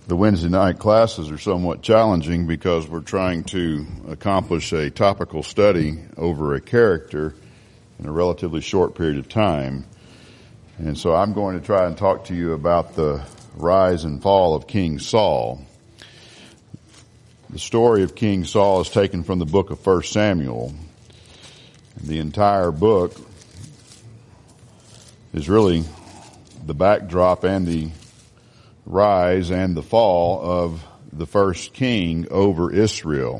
The Wednesday night classes are somewhat challenging because we're trying to accomplish a topical study over a character in a relatively short period of time. And so I'm going to try and talk to you about the rise and fall of King Saul. The story of King Saul is taken from the book of 1 Samuel. The entire book is really the backdrop and the rise and the fall of the first king over Israel.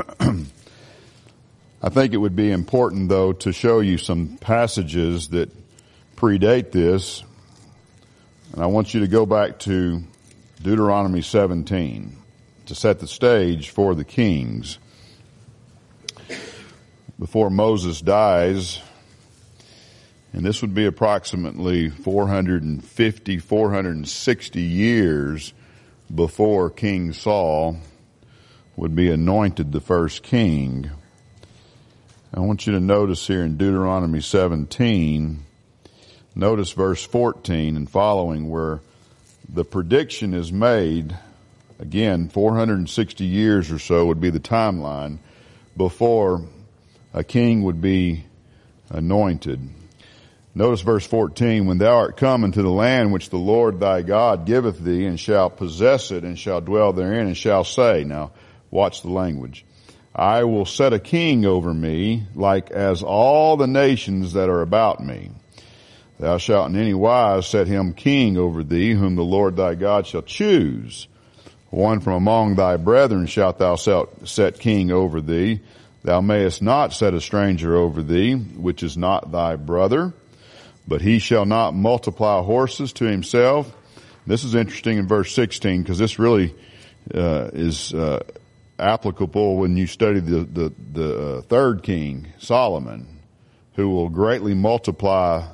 I think it would be important, though, to show you some passages that predate this. And I want you to go back to Deuteronomy 17 to set the stage for the kings. Before Moses dies, and this would be approximately 460 years before King Saul would be anointed the first king. I want you to notice here in Deuteronomy 17, notice verse 14 and following, where the prediction is made. Again, 460 years or so would be the timeline before a king would be anointed. Notice verse 14, when thou art come into the land which the Lord thy God giveth thee, and shalt possess it, and shalt dwell therein, and shall say, now watch the language, I will set a king over me, like as all the nations that are about me. Thou shalt in any wise set him king over thee, whom the Lord thy God shall choose. One from among thy brethren shalt thou set king over thee. Thou mayest not set a stranger over thee, which is not thy brother. But he shall not multiply horses to himself. This is interesting in verse 16 because this really is applicable when you study the third king, Solomon, who will greatly multiply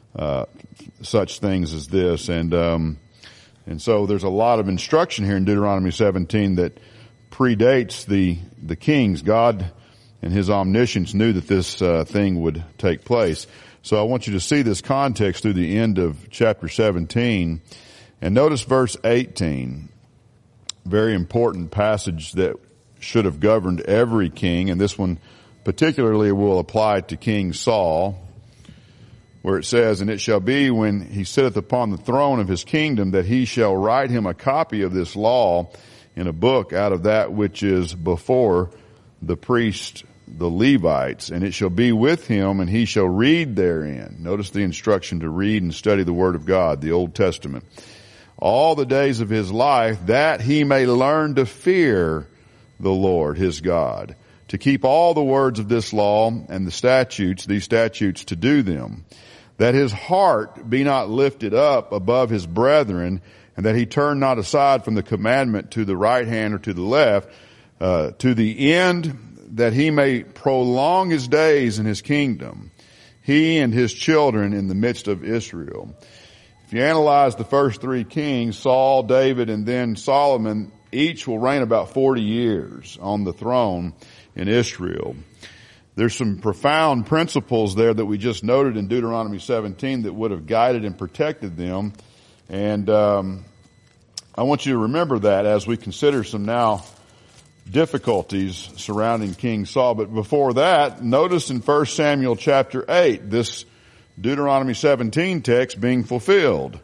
such things as this. And so there's a lot of instruction here in Deuteronomy 17 that predates the kings. God and his omniscience knew that this thing would take place. So I want you to see this context through the end of chapter 17. And notice verse 18. Very important passage that should have governed every king. And this one particularly will apply to King Saul, where it says, and it shall be when he sitteth upon the throne of his kingdom that he shall write him a copy of this law in a book out of that which is before the priest the Levites, and it shall be with him, and he shall read therein. Notice the instruction to read and study the Word of God, the Old Testament. All the days of his life, that he may learn to fear the Lord his God, to keep all the words of this law and the statutes, these statutes, to do them, that his heart be not lifted up above his brethren, and that he turn not aside from the commandment to the right hand or to the left, to the end that he may prolong his days in his kingdom, he and his children in the midst of Israel. If you analyze the first three kings, Saul, David, and then Solomon, each will reign about 40 years on the throne in Israel. There's some profound principles there that we just noted in Deuteronomy 17 that would have guided and protected them. And I want you to remember that as we consider some now difficulties surrounding King Saul. But before that, notice in 1 Samuel chapter 8, this Deuteronomy 17 text being fulfilled.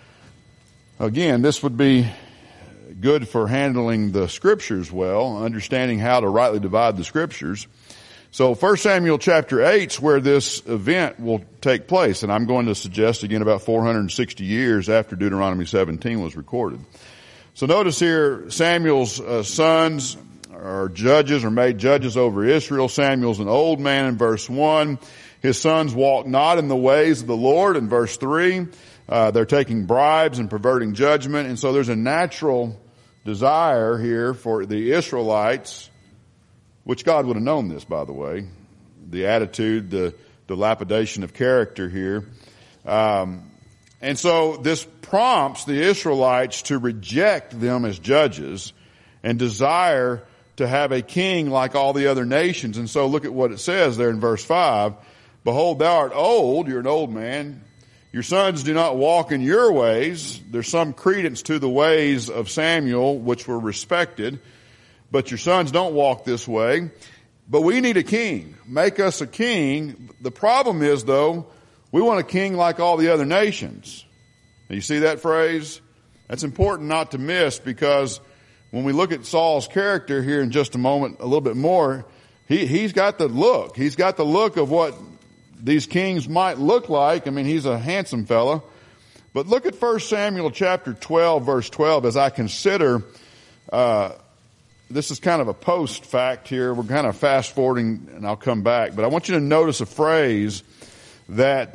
Again, this would be good for handling the scriptures well, understanding how to rightly divide the scriptures. So 1 Samuel chapter 8 is where this event will take place. And I'm going to suggest again about 460 years after Deuteronomy 17 was recorded. So notice here, Samuel's sons are judges, or made judges over Israel. Samuel's an old man in verse 1. His sons walk not in the ways of the Lord in verse 3. They're taking bribes and perverting judgment. And so there's a natural desire here for the Israelites, which God would have known this, by the way, the attitude, the dilapidation of character here. And so this prompts the Israelites to reject them as judges and desire to have a king like all the other nations. And so look at what it says there in verse 5. Behold, thou art old, you're an old man. Your sons do not walk in your ways. There's some credence to the ways of Samuel, which were respected. But your sons don't walk this way. But we need a king. Make us a king. The problem is, though, we want a king like all the other nations. Now, you see that phrase? That's important not to miss, because when we look at Saul's character here in just a moment, a little bit more, he's got the look. He's got the look of what these kings might look like. I mean, he's a handsome fella. But look at 1 Samuel chapter 12, verse 12, as I consider, this is kind of a post fact here. We're kind of fast forwarding, and I'll come back. But I want you to notice a phrase that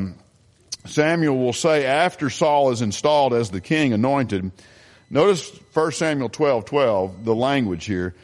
Samuel will say after Saul is installed as the king, anointed. Notice 1 Samuel 12:12, the language here.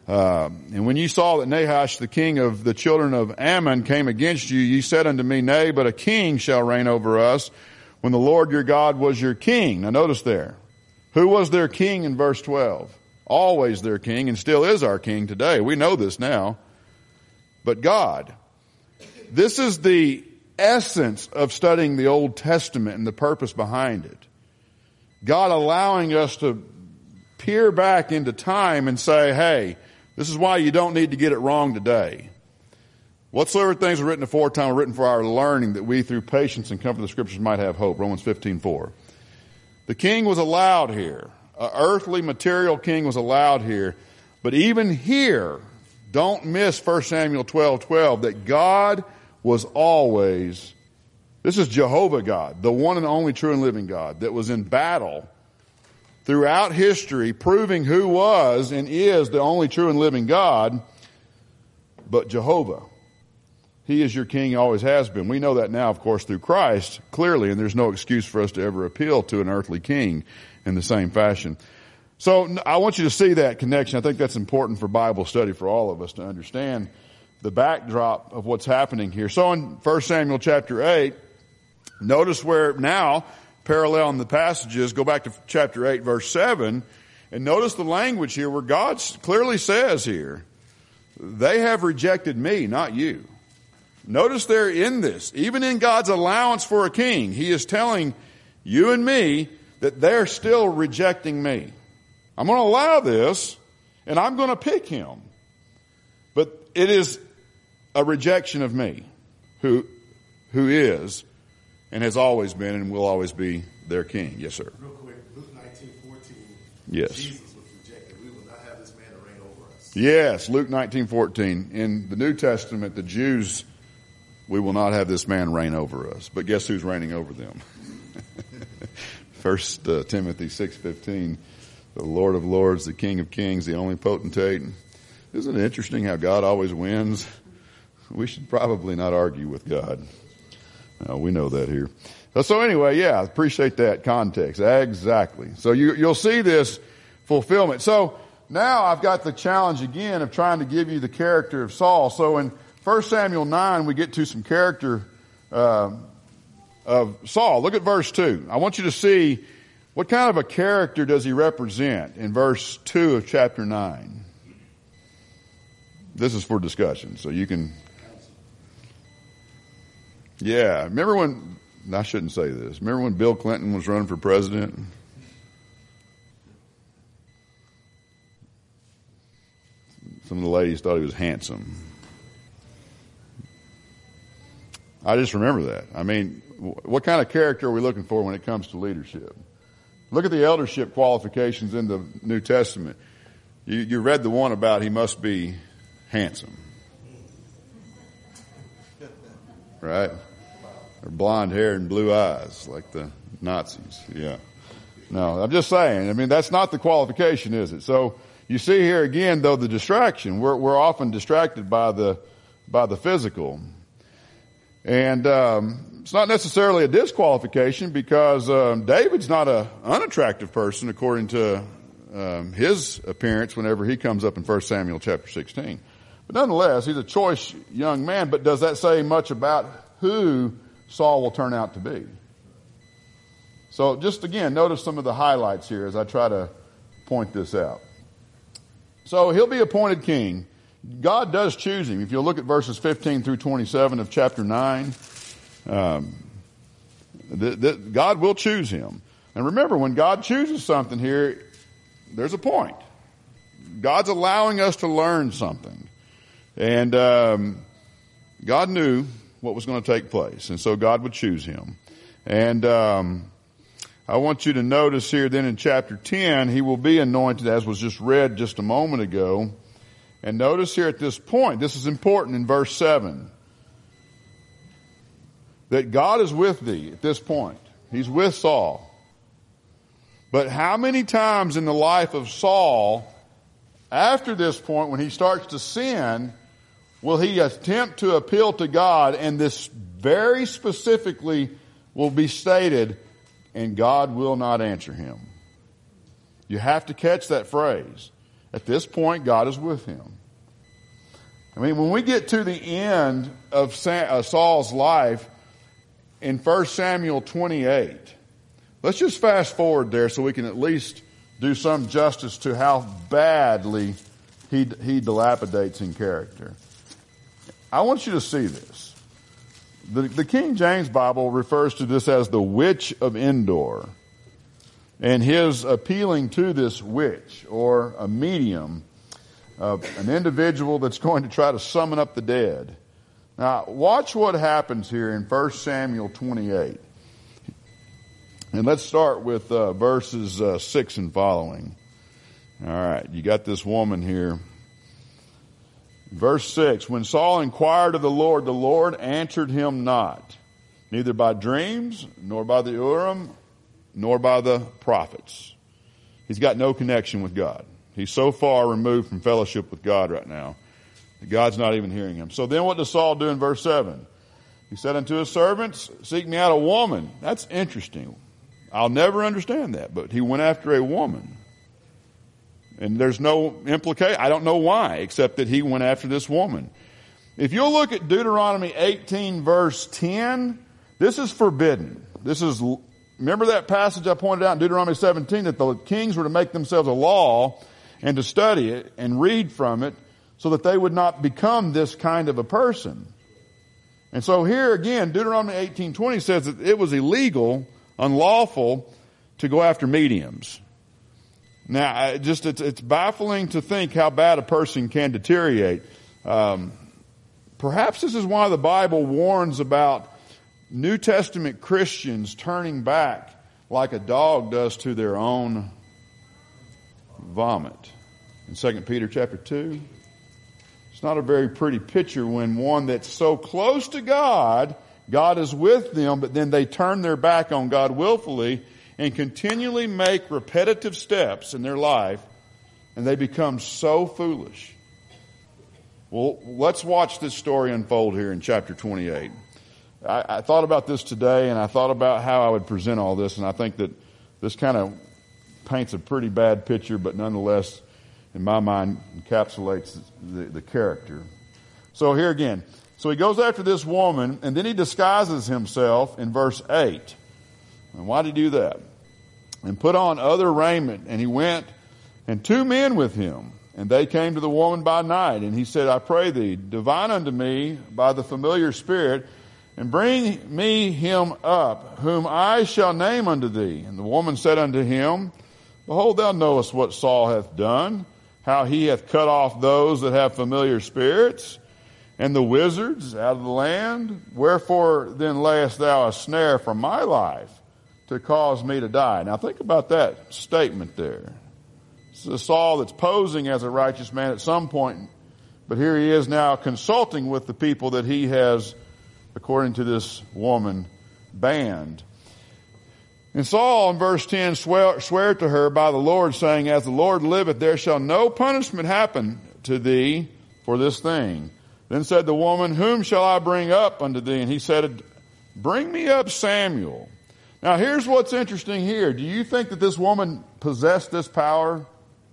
And when you saw that Nahash, the king of the children of Ammon, came against you, ye said unto me, Nay, but a king shall reign over us, when the Lord your God was your king. Now notice there. Who was their king in verse 12? Always their king, and still is our king today. We know this now. But God. This is the essence of studying the Old Testament and the purpose behind it. God allowing us to peer back into time and say, hey, this is why you don't need to get it wrong today. Whatsoever things are written aforetime are written for our learning, that we through patience and comfort of the Scriptures might have hope. Romans 15:4. The king was allowed here. An earthly material king was allowed here. But even here, don't miss 1 Samuel 12:12, that God was always, this is Jehovah God, the one and only true and living God, that was in battle throughout history, proving who was and is the only true and living God, but Jehovah. He is your king, always has been. We know that now, of course, through Christ, clearly, and there's no excuse for us to ever appeal to an earthly king in the same fashion. So I want you to see that connection. I think that's important for Bible study for all of us to understand the backdrop of what's happening here. So in 1 Samuel chapter 8, notice where now, paralleling the passages, go back to chapter 8, verse 7, and notice the language here where God clearly says here, they have rejected me, not you. Notice there in this, even in God's allowance for a king, He is telling you and me that they're still rejecting me. I'm going to allow this, and I'm going to pick him. But it is a rejection of me, who is and has always been and will always be their king. Yes, sir. Real quick, Luke 19:14. Yes. Jesus was rejected. We will not have this man to reign over us. Yes, Luke 19:14. In the New Testament, the Jews, we will not have this man reign over us. But guess who's reigning over them? 1 Timothy 6:15. The Lord of Lords, the King of Kings, the only potentate. Isn't it interesting how God always wins? We should probably not argue with God. No, we know that here. So anyway, yeah, I appreciate that context. Exactly. So you'll see this fulfillment. So now I've got the challenge again of trying to give you the character of Saul. So in 1 Samuel 9, we get to some character of Saul. Look at verse 2. I want you to see what kind of a character does he represent in verse 2 of chapter 9. This is for discussion, so you can... Yeah, remember when... I shouldn't say this. Remember when Bill Clinton was running for president? Some of the ladies thought he was handsome. I just remember that. I mean, what kind of character are we looking for when it comes to leadership? Look at the eldership qualifications in the New Testament. You read the one about he must be handsome. Right? Or blonde hair and blue eyes like the Nazis. Yeah. No, I'm just saying. I mean, that's not the qualification, is it? So you see here again, though, the distraction. We're often distracted by the physical. And it's not necessarily a disqualification because David's not an unattractive person according to his appearance whenever he comes up in 1 Samuel chapter 16. But nonetheless, he's a choice young man. But does that say much about who Saul will turn out to be? So just again, notice some of the highlights here as I try to point this out. So he'll be appointed king. God does choose him. If you'll look at verses 15 through 27 of chapter 9, God will choose him. And remember, when God chooses something here, there's a point. God's allowing us to learn something. And God knew what was going to take place. And so God would choose him. And I want you to notice here then in chapter 10, he will be anointed, as was just read just a moment ago. And notice here at this point, this is important in verse 7, that God is with thee at this point. He's with Saul. But how many times in the life of Saul, after this point, when he starts to sin, will he attempt to appeal to God? And this very specifically will be stated, and God will not answer him. You have to catch that phrase. At this point, God is with him. I mean, when we get to the end of Saul's life in 1 Samuel 28, let's just fast forward there so we can at least do some justice to how badly he dilapidates in character. I want you to see this. The King James Bible refers to this as the witch of Endor. And his appealing to this witch, or a medium, an individual that's going to try to summon up the dead. Now, watch what happens here in 1 Samuel 28. And let's start with verses 6 and following. All right, you got this woman here. Verse 6, when Saul inquired of the Lord answered him not, neither by dreams, nor by the Urim, nor by the prophets. He's got no connection with God. He's so far removed from fellowship with God right now that God's not even hearing him. So then what does Saul do in verse 7? He said unto his servants, seek me out a woman. That's interesting. I'll never understand that, but he went after a woman. And there's no implication. I don't know why, except that he went after this woman. If you'll look at Deuteronomy 18 verse 10, this is forbidden. Remember that passage I pointed out in Deuteronomy 17 that the kings were to make themselves a law and to study it and read from it so that they would not become this kind of a person. And so here again, Deuteronomy 18:20 says that it was illegal, unlawful to go after mediums. Now, it's baffling to think how bad a person can deteriorate. Perhaps this is why the Bible warns about New Testament Christians turning back like a dog does to their own vomit. In 2 Peter chapter 2, it's not a very pretty picture when one that's so close to God, God is with them, but then they turn their back on God willfully and continually make repetitive steps in their life, and they become so foolish. Well, let's watch this story unfold here in chapter 28. I thought about this today, and I thought about how I would present all this, and I think that this kind of paints a pretty bad picture, but nonetheless, in my mind, encapsulates the character. So here again. So he goes after this woman, and then he disguises himself in verse 8. And why did he do that? And put on other raiment, and he went, and 2 men with him. And they came to the woman by night, and he said, I pray thee, divine unto me by the familiar spirit, and bring me him up, whom I shall name unto thee. And the woman said unto him, Behold, thou knowest what Saul hath done, how he hath cut off those that have familiar spirits, and the wizards out of the land. Wherefore then layest thou a snare for my life, to cause me to die? Now think about that statement there. This is Saul that's posing as a righteous man at some point, but here he is now consulting with the people that he has, according to this woman, banned. And Saul in verse 10 swear to her by the Lord, saying, As the Lord liveth, there shall no punishment happen to thee for this thing. Then said the woman, Whom shall I bring up unto thee? And he said, Bring me up Samuel. Now here's what's interesting here. Do you think that this woman possessed this power?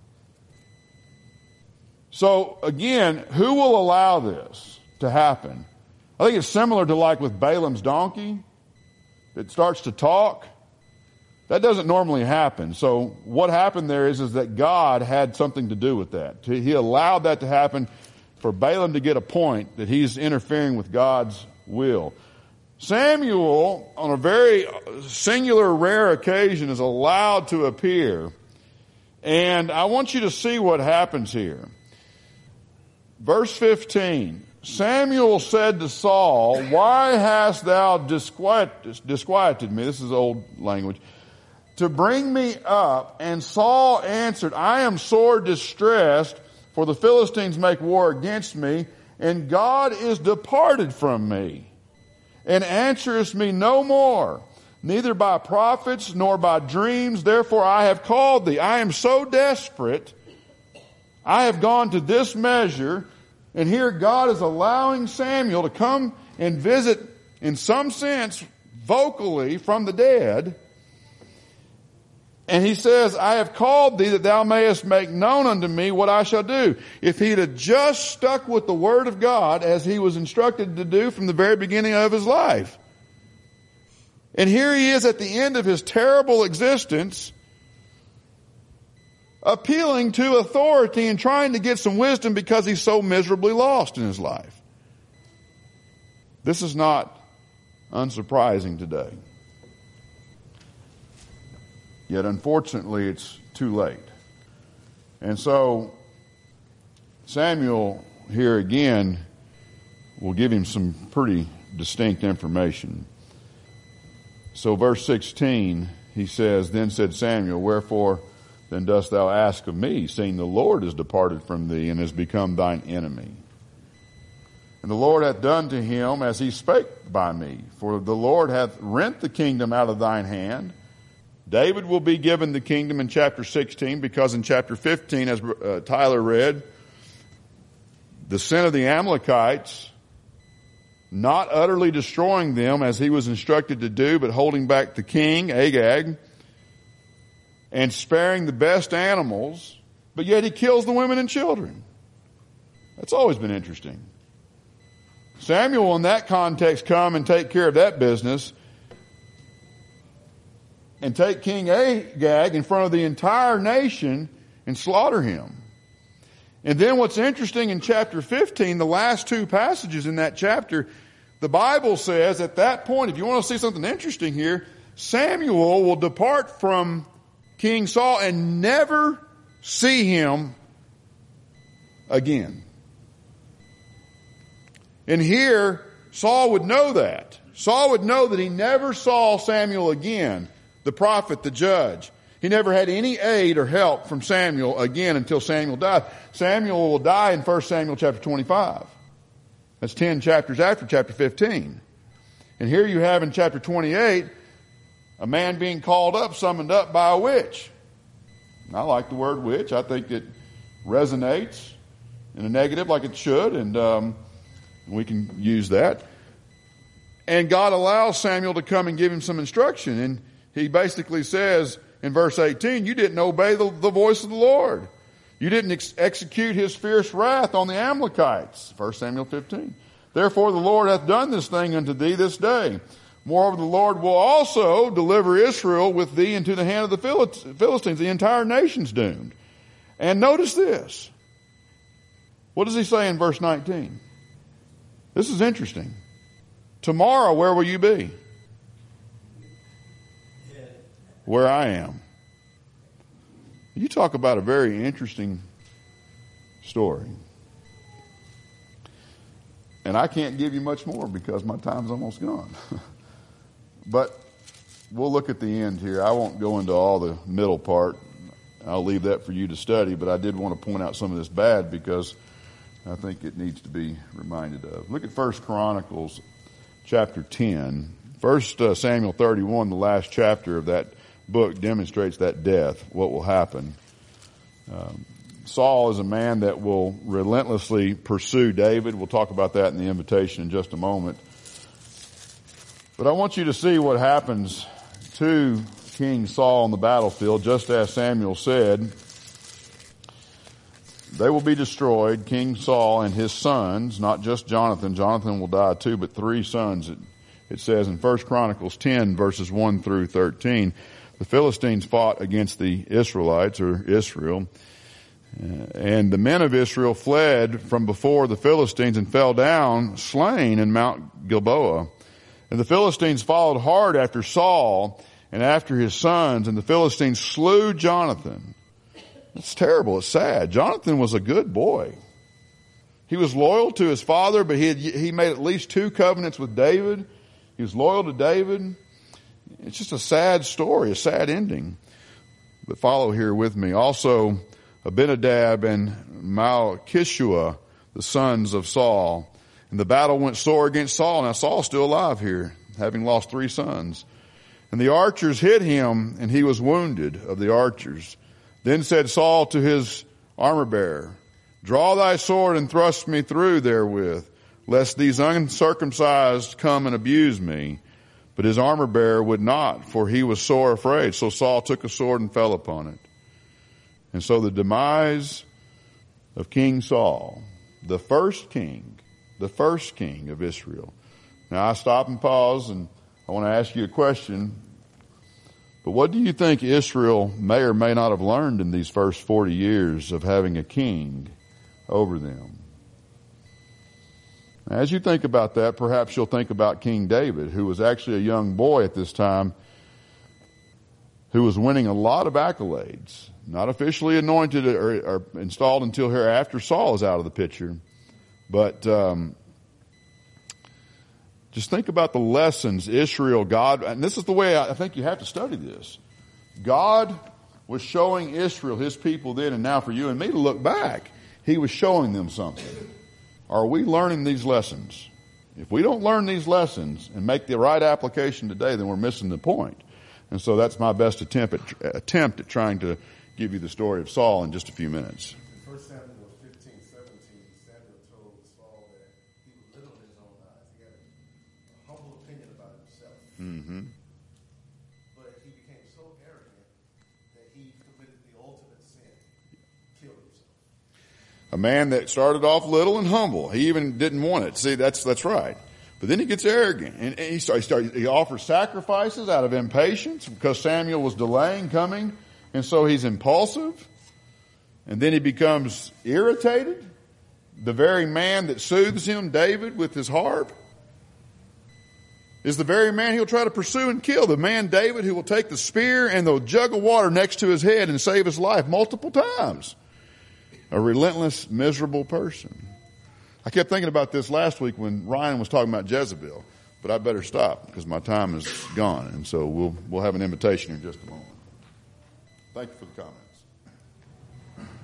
So again, who will allow this to happen? I think it's similar to like with Balaam's donkey. It starts to talk. That doesn't normally happen. So what happened there is that God had something to do with that. He allowed that to happen for Balaam to get a point that he's interfering with God's will. Samuel, on a very singular, rare occasion, is allowed to appear. And I want you to see what happens here. Verse 15, Samuel said to Saul, "Why hast thou disquieted me?" This is old language. "To bring me up." And Saul answered, "I am sore distressed, for the Philistines make war against me, and God is departed from me, and answereth me no more, neither by prophets nor by dreams. Therefore I have called thee. I am so desperate. I have gone to this measure." And here God is allowing Samuel to come and visit, in some sense, vocally from the dead. And he says, "I have called thee that thou mayest make known unto me what I shall do." If he'd have just stuck with the word of God as he was instructed to do from the very beginning of his life. And here he is at the end of his terrible existence, appealing to authority and trying to get some wisdom because he's so miserably lost in his life. This is not unsurprising today. Yet unfortunately it's too late. And so Samuel here again will give him some pretty distinct information. So verse 16, he says, "Then said Samuel, Wherefore then dost thou ask of me, seeing the Lord is departed from thee and has become thine enemy? And the Lord hath done to him as he spake by me. For the Lord hath rent the kingdom out of thine hand. David will be given the kingdom in chapter 16, because in chapter 15, as Tyler read, the sin of the Amalekites, not utterly destroying them as he was instructed to do, but holding back the king, Agag, and sparing the best animals, but yet he kills the women and children. That's always been interesting. Samuel, in that context, come and take care of that business and take King Agag in front of the entire nation and slaughter him. And then what's interesting in chapter 15, the last two passages in that chapter, the Bible says at that point, if you want to see something interesting here, Samuel will depart from King Saul and never see him again. And here, Saul would know that. Saul would know that he never saw Samuel again, the prophet, the judge. He never had any aid or help from Samuel again until Samuel died. Samuel will die in 1 Samuel chapter 25. That's 10 chapters after chapter 15. And here you have in chapter 28, a man being called up, summoned up by a witch. And I like the word witch. I think it resonates in a negative like it should, and we can use that. And God allows Samuel to come and give him some instruction. And he basically says in verse 18, you didn't obey the voice of the Lord. You didn't execute his fierce wrath on the Amalekites. 1 Samuel 15. Therefore the Lord hath done this thing unto thee this day. Moreover, the Lord will also deliver Israel with thee into the hand of the Philistines. The entire nation's doomed. And notice this. What does he say in verse 19? This is interesting. Tomorrow, where will you be? Where I am. You talk about a very interesting story. And I can't give you much more because my time's almost gone. But we'll look at the end here. I won't go into all the middle part. I'll leave that for you to study, but I did want to point out some of this bad because I think it needs to be reminded of. Look at 1 Chronicles chapter 10. 1 Samuel 31, the last chapter of that book, demonstrates that death, what will happen. Saul is a man that will relentlessly pursue David. We'll talk about that in the invitation in just a moment. But I want you to see what happens to King Saul on the battlefield, just as Samuel said. They will be destroyed, King Saul and his sons, not just Jonathan. Jonathan will die too, but 3 sons. It says in 1 Chronicles 10, verses 1 through 13, the Philistines fought against the Israelites, or Israel, and the men of Israel fled from before the Philistines and fell down slain in Mount Gilboa. And the Philistines followed hard after Saul and after his sons, and the Philistines slew Jonathan. It's terrible. It's sad. Jonathan was a good boy. He was loyal to his father, but he made at least 2 covenants with David. He was loyal to David. It's just a sad story, a sad ending. But follow here with me. Also, Abinadab and Malchishua, the sons of Saul. And the battle went sore against Saul. Now Saul's still alive here, having lost 3 sons. And the archers hit him, and he was wounded of the archers. Then said Saul to his armor-bearer, "Draw thy sword and thrust me through therewith, lest these uncircumcised come and abuse me." But his armor-bearer would not, for he was sore afraid. So Saul took a sword and fell upon it. And so the demise of King Saul, the first king of Israel. Now I stop and pause, and I want to ask you a question. But what do you think Israel may or may not have learned in these first 40 years of having a king over them? As you think about that, perhaps you'll think about King David, who was actually a young boy at this time, who was winning a lot of accolades, not officially anointed or installed until here after Saul is out of the picture. But just think about the lessons Israel, God, and this is the way I think you have to study this. God was showing Israel, his people then, and now for you and me to look back, he was showing them something. Are we learning these lessons? If we don't learn these lessons and make the right application today, then we're missing the point. And so that's my best attempt at trying to give you the story of Saul in just a few minutes. In 1 Samuel 15:17, Samuel told Saul that he was little in his own eyes. He had a humble opinion about himself. Mm-hmm. But he became so arrogant that he committed the ultimate sin, killed himself. A man that started off little and humble. He even didn't want it. See, that's right. But then he gets arrogant, and he offers sacrifices out of impatience because Samuel was delaying coming, and so he's impulsive. And then he becomes irritated. The very man that soothes him, David, with his harp, is the very man he'll try to pursue and kill. The man, David, who will take the spear and the jug of water next to his head and save his life multiple times. A relentless, miserable person. I kept thinking about this last week when Ryan was talking about Jezebel, but I better stop because my time is gone, and so we'll have an invitation in just a moment. Thank you for the comments.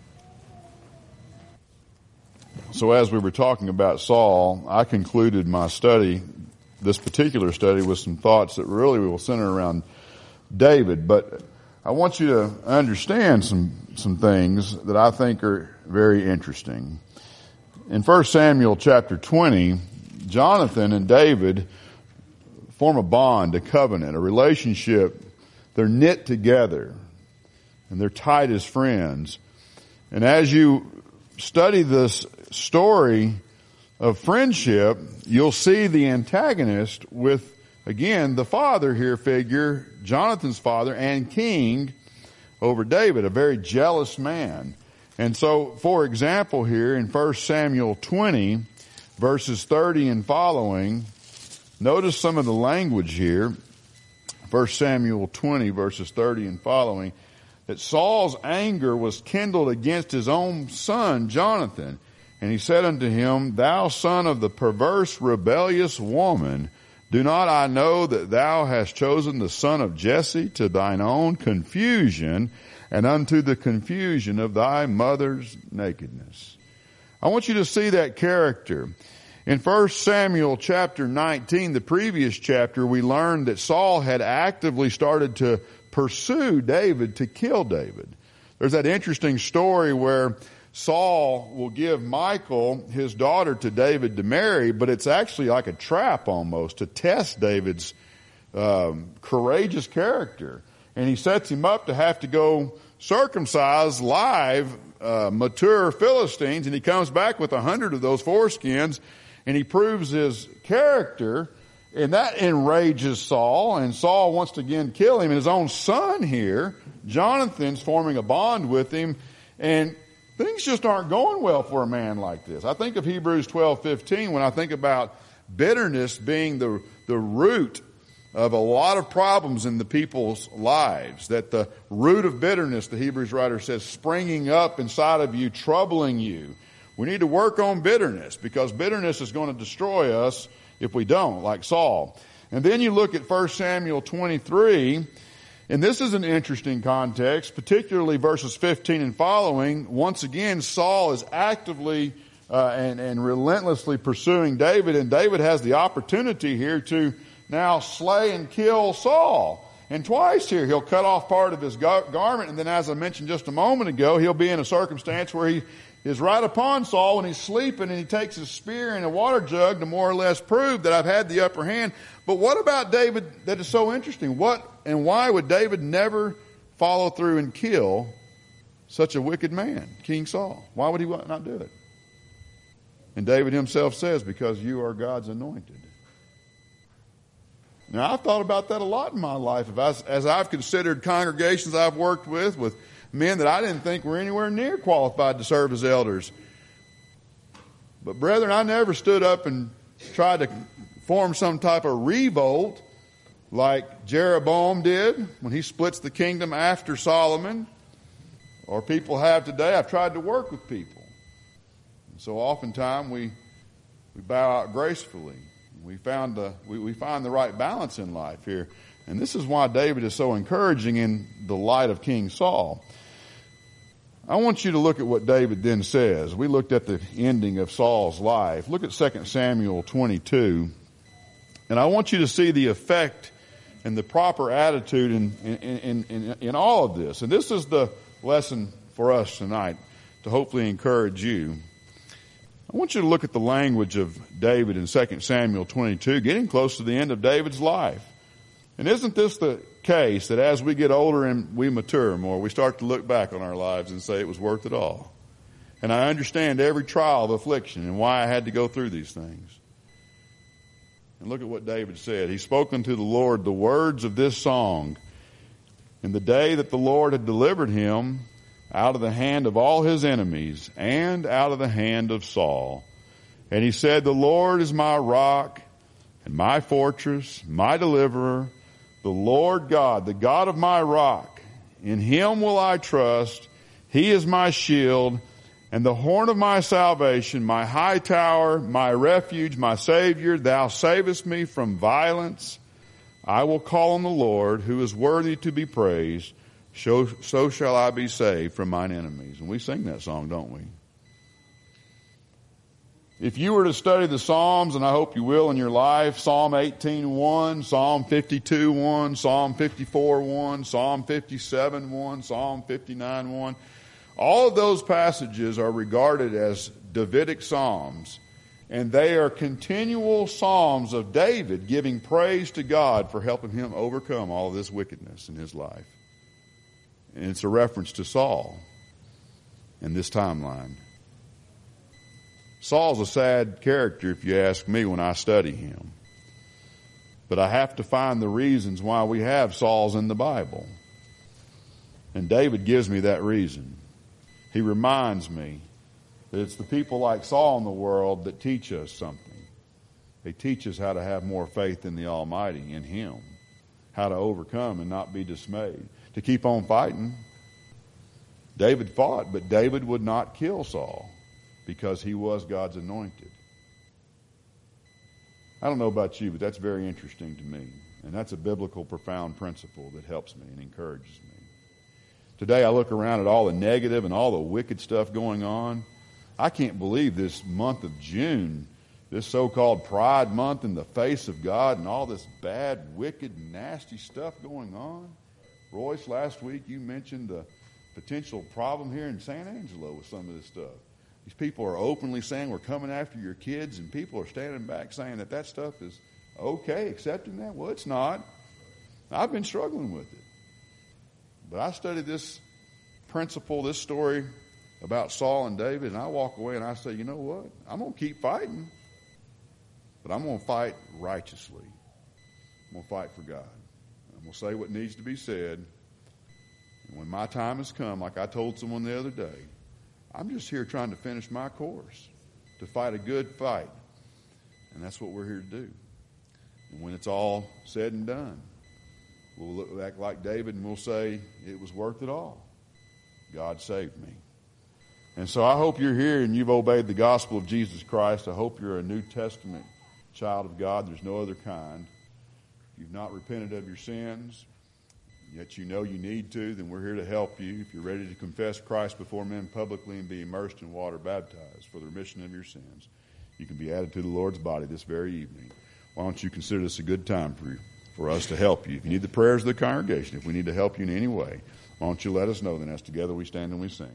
So as we were talking about Saul, I concluded my study, this particular study, with some thoughts that really will center around David, but I want you to understand some things that I think are very interesting. In 1 Samuel chapter 20, Jonathan and David form a bond, a covenant, a relationship. They're knit together, and they're tight as friends. And as you study this story of friendship, you'll see the antagonist with, again, the father here figure, Jonathan's father and king over David, a very jealous man. And so, for example, here in 1 Samuel 20, verses 30 and following, notice some of the language here. 1 Samuel 20, verses 30 and following, that Saul's anger was kindled against his own son, Jonathan. And he said unto him, "Thou son of the perverse, rebellious woman, do not I know that thou hast chosen the son of Jesse to thine own confusion, and unto the confusion of thy mother's nakedness?" I want you to see that character. In 1 Samuel chapter 19, the previous chapter, we learned that Saul had actively started to pursue David to kill David. There's that interesting story where Saul will give Michal, his daughter, to David to marry, but it's actually like a trap almost to test David's courageous character. And he sets him up to have to go circumcise live, mature Philistines, and he comes back with 100 of those foreskins, and he proves his character, and that enrages Saul, and Saul wants to again kill him. And his own son here, Jonathan's forming a bond with him, and things just aren't going well for a man like this. I think of Hebrews 12:15 when I think about bitterness being the the root of a lot of problems in the people's lives, that the root of bitterness, the Hebrews writer says, springing up inside of you, troubling you. We need to work on bitterness, because bitterness is going to destroy us if we don't, like Saul. And then you look at 1 Samuel 23, and this is an interesting context, particularly verses 15 and following. Once again, Saul is actively and relentlessly pursuing David, and David has the opportunity here to now slay and kill Saul. And twice here, he'll cut off part of his garment, and then, as I mentioned just a moment ago, he'll be in a circumstance where he is right upon Saul when he's sleeping, and he takes his spear and a water jug to more or less prove that I've had the upper hand. But what about David that is so interesting? What and why would David never follow through and kill such a wicked man, King Saul? Why would he not do it? And David himself says, because you are God's anointed. Now, I've thought about that a lot in my life. As I've considered congregations I've worked with men that I didn't think were anywhere near qualified to serve as elders. But brethren, I never stood up and tried to form some type of revolt like Jeroboam did when he splits the kingdom after Solomon, or people have today. I've tried to work with people. And so oftentimes we bow out gracefully. We find the right balance in life here. And this is why David is so encouraging in the light of King Saul. I want you to look at what David then says. We looked at the ending of Saul's life. Look at 2 Samuel 22. And I want you to see the effect and the proper attitude in all of this. And this is the lesson for us tonight to hopefully encourage you. I want you to look at the language of David in 2 Samuel 22, getting close to the end of David's life. And isn't this the case that as we get older and we mature more, we start to look back on our lives and say it was worth it all? And I understand every trial of affliction and why I had to go through these things. And look at what David said. He spoke unto the Lord the words of this song. In the day that the Lord had delivered him out of the hand of all his enemies, and out of the hand of Saul. And he said, the Lord is my rock, and my fortress, my deliverer, the Lord God, the God of my rock. In him will I trust. He is my shield, and the horn of my salvation, my high tower, my refuge, my Savior. Thou savest me from violence. I will call on the Lord, who is worthy to be praised. So shall I be saved from mine enemies. And we sing that song, don't we? If you were to study the Psalms, and I hope you will in your life, Psalm 18:1, Psalm 52:1, Psalm 54:1, Psalm 57:1, Psalm 59:1, all of those passages are regarded as Davidic Psalms, and they are continual Psalms of David giving praise to God for helping him overcome all of this wickedness in his life. And it's a reference to Saul in this timeline. Saul's a sad character, if you ask me, when I study him. But I have to find the reasons why we have Sauls in the Bible. And David gives me that reason. He reminds me that it's the people like Saul in the world that teach us something. They teach us how to have more faith in the Almighty, in Him. How to overcome and not be dismayed. To keep on fighting. David fought, but David would not kill Saul because he was God's anointed. I don't know about you, but that's very interesting to me. And that's a biblical, profound principle that helps me and encourages me. Today I look around at all the negative and all the wicked stuff going on. I can't believe this month of June, this so-called Pride Month in the face of God, and all this bad, wicked, nasty stuff going on. Royce, last week you mentioned the potential problem here in San Angelo with some of this stuff. These people are openly saying we're coming after your kids, and people are standing back saying that stuff is okay, accepting that. Well, it's not. I've been struggling with it. But I studied this principle, this story about Saul and David, and I walk away and I say, you know what? I'm going to keep fighting, but I'm going to fight righteously. I'm going to fight for God. I'm going to say what needs to be said. And when my time has come, like I told someone the other day, I'm just here trying to finish my course, to fight a good fight. And that's what we're here to do. And when it's all said and done, we'll look back like David and we'll say, it was worth it all. God saved me. And so I hope you're here and you've obeyed the gospel of Jesus Christ. I hope you're a New Testament child of God. There's no other kind. If you've not repented of your sins, yet you know you need to, then we're here to help you. If you're ready to confess Christ before men publicly and be immersed in water baptized for the remission of your sins, you can be added to the Lord's body this very evening. Why don't you consider this a good time for us to help you? If you need the prayers of the congregation, if we need to help you in any way, why don't you let us know then as together we stand and we sing.